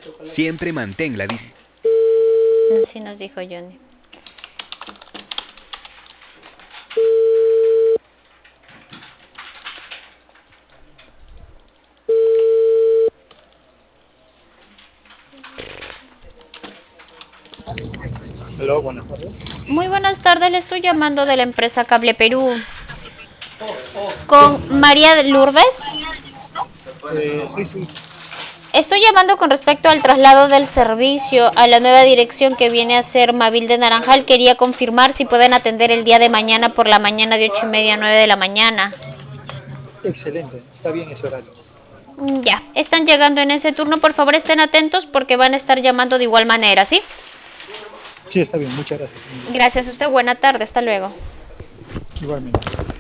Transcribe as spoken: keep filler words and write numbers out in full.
Siempre mantén la dis... Así nos dijo Johnny. Hola, buenas tardes. Muy buenas tardes, le estoy llamando de la empresa Cable Perú. Sí, ¿Con María Lourdes? eh, sí, sí. Estoy llamando con respecto al traslado del servicio a la nueva dirección que viene a ser Mavil de Naranjal. Quería confirmar si pueden atender el día de mañana por la mañana de ocho y media a nueve de la mañana. Excelente, está bien ese horario. Mm, Ya, están llegando en ese turno. Por favor, estén atentos porque van a estar llamando de igual manera, ¿sí? Sí, está bien, muchas gracias. Gracias a usted. Buena tarde. Hasta luego. Igualmente.